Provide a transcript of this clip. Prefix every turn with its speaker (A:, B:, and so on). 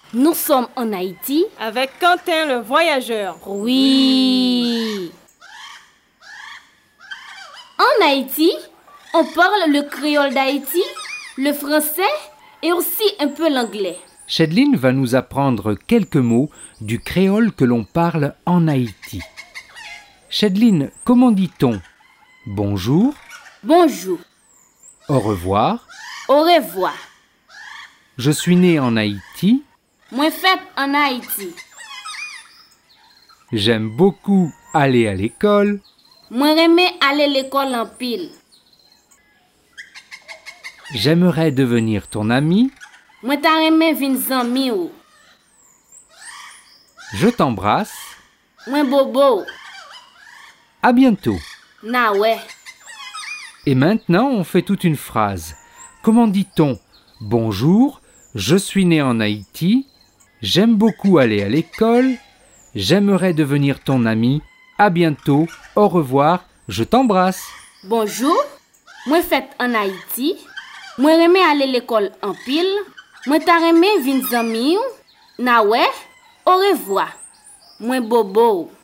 A: Nous sommes en Haïti
B: avec Quentin le voyageur.
A: Oui. En Haïti, on parle le créole d'Haïti, le français et aussi un peu l'anglais.
C: Chedline va nous apprendre quelques mots du créole que l'on parle en Haïti. Chedline, comment dit-on bonjour,
A: Bonjour,
C: au revoir,
A: au revoir.
C: je suis né en Haïti,
A: Moi fait en Haïti.
C: j'aime beaucoup aller à l'école,
A: Moi remè aller l'école en pile.
C: j'aimerais devenir ton ami,
A: Moi ta remè vin zanmi ou.
C: je t'embrasse,
A: Moi bobo.
C: à bientôt.
A: Na ouais.
C: Et maintenant, on fait toute une phrase. Comment dit-on bonjour, je suis né en Haïti, j'aime beaucoup aller à l'école, j'aimerais devenir ton ami, à bientôt, au revoir, je t'embrasse.
A: Bonjour, moi fait en Haïti. Moi remè aller l'école en pile. Moi ta remè vin zanmi ou. Na ouais. Au revoir. Moi bobo.